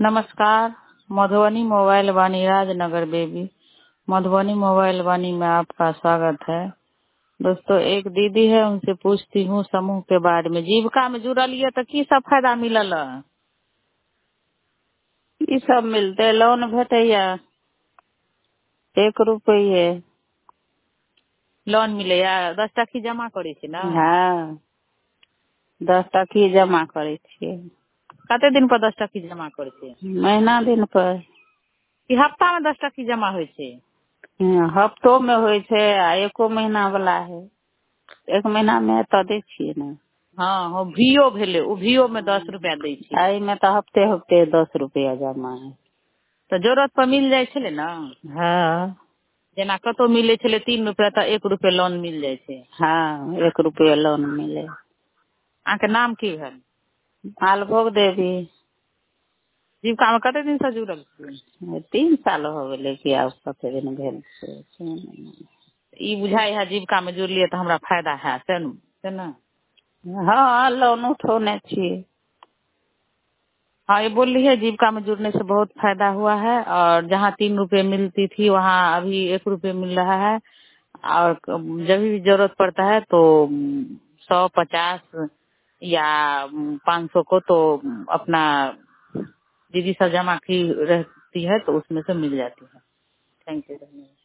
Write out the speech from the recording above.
नमस्कार। Madhubani mobile Vani Rajnagar Baby Madhubani mobile Vani में आपका स्वागत है। दोस्तों, एक दीदी है, उनसे पूछती हूँ समूह के बारे में। जीविका में जुड़लिए तो की सब फायदा मिलल? की सब मिलते? लोन भेटैया 1 रुपये लोन मिलैया। 10 टकी जमा करै छी ना? हाँ, 10 टकी जमा करै छियै। कते दिन पर 10 टकी जमा करै छियै? महीना दिन पर। कि हफ्ता में 10 टकी जमा होइ छै? हफ्तो में होइ छै आ 1 महीना वाला है। 1 महीना में तो दै छियै ना। हाँ, हो भियो भेले, उ भियो में 10 रुपया दै छै। एहि में तो हफ्ते हफ्ते 10 रुपया जमा है। तो जरूरत पर मिल जाय छले ना? हाँ, जेना कतो मिले छले 3 रुपया तो 1 रुपया लोन मिल जाय छै। हाँ, 1 रुपया लोन मिले। अहाँके नाम की भेल? मालभोग देवी। जीविका में कते दिन से जुड़ल छियै? 3 साल हो गेलै कि आब कते दिन भेल छै। ई बुझाइ है जीविका में जुड़लिए तो हमरा फायदा है से ना? हाँ, लोन उठौने छियै। हाँ, ये बोल रही है जीविका में जुड़ने से बहुत फायदा हुआ है और जहाँ 3 रुपए मिलती थी वहाँ अभी 1 रुपये मिल रहा है। और जब भी जरूरत पड़ता है तो 100, 50 या 500 को तो अपना दीदी सब जमा की रहती है तो उसमें से मिल जाती है। Thank you.